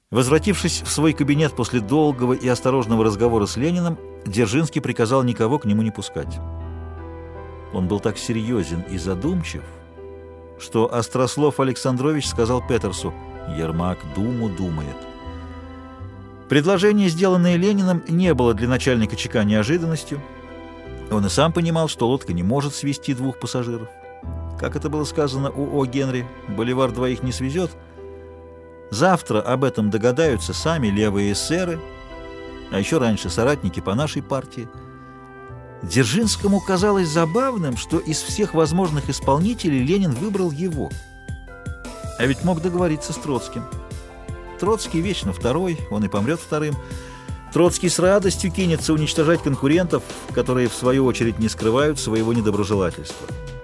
Возвратившись в свой кабинет после долгого и осторожного разговора с Лениным, Дзержинский приказал никого к нему не пускать. Он был так серьезен и задумчив, что Острослов Александрович сказал Петерсу: «Ермак думу думает». Предложение, сделанное Лениным, не было для начальника ЧК неожиданностью. Он и сам понимал, что лодка не может свезти двух пассажиров. Как это было сказано у О. Генри, боливар двоих не свезет. Завтра об этом догадаются сами левые эсеры, а еще раньше соратники по нашей партии. Дзержинскому казалось забавным, что из всех возможных исполнителей Ленин выбрал его. А ведь мог договориться с Троцким. Троцкий вечно второй, он и помрет вторым. Троцкий с радостью кинется уничтожать конкурентов, которые в свою очередь не скрывают своего недоброжелательства.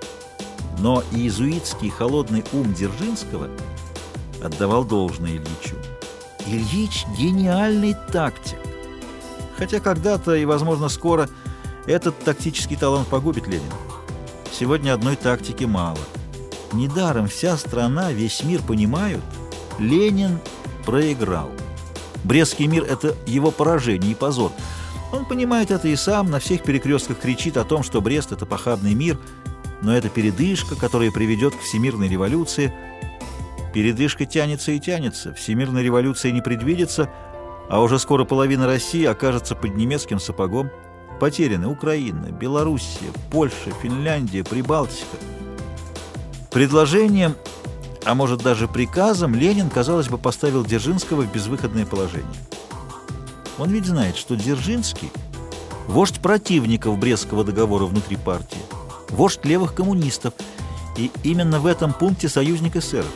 Но иезуитский холодный ум Дзержинского отдавал должное Ильичу. Ильич — гениальный тактик. Хотя когда-то и, возможно, скоро этот тактический талант погубит Ленина. Сегодня одной тактики мало. Недаром вся страна, весь мир понимают, Ленин проиграл. Брестский мир — это его поражение и позор. Он понимает это и сам, на всех перекрестках кричит о том, что Брест — это похабный мир, но это передышка, которая приведет к всемирной революции. Передышка тянется и тянется, всемирной революции не предвидится, а уже скоро половина России окажется под немецким сапогом. Потеряны Украина, Белоруссия, Польша, Финляндия, Прибалтика. Предложением, а может даже приказом, Ленин, казалось бы, поставил Дзержинского в безвыходное положение. Он ведь знает, что Дзержинский – вождь противников Брестского договора внутри партии, вождь левых коммунистов, и именно в этом пункте союзник эсеров.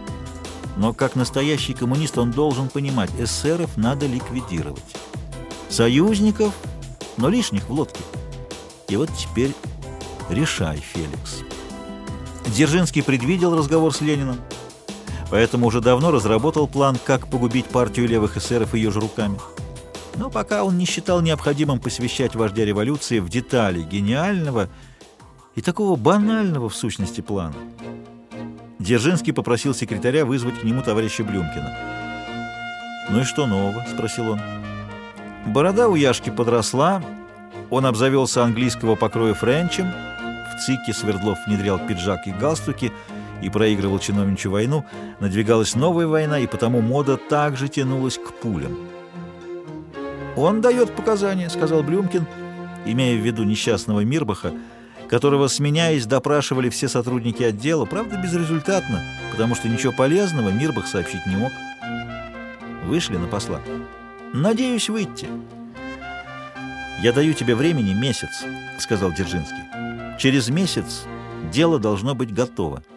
Но как настоящий коммунист он должен понимать, эсеров надо ликвидировать. Союзников, но лишних в лодке. И вот теперь решай, Феликс. Дзержинский предвидел разговор с Лениным, поэтому уже давно разработал план, как погубить партию левых эсеров ее же руками. Но пока он не считал необходимым посвящать вождя революции в детали гениального и такого банального в сущности плана. Дзержинский попросил секретаря вызвать к нему товарища Блюмкина. «Ну и что нового?» — спросил он. Борода у Яшки подросла, он обзавелся английского покроя френчем, в ЦИКе Свердлов внедрял пиджак и галстуки и проигрывал чиновничью войну, надвигалась новая война, и потому мода также тянулась к пулям. «Он дает показания», — сказал Блюмкин, имея в виду несчастного Мирбаха, которого, сменяясь, допрашивали все сотрудники отдела, правда, безрезультатно, потому что ничего полезного Мирбах сообщить не мог. Вышли на посла. «Надеюсь выйти». «Я даю тебе времени месяц», — сказал Дзержинский. «Через месяц дело должно быть готово».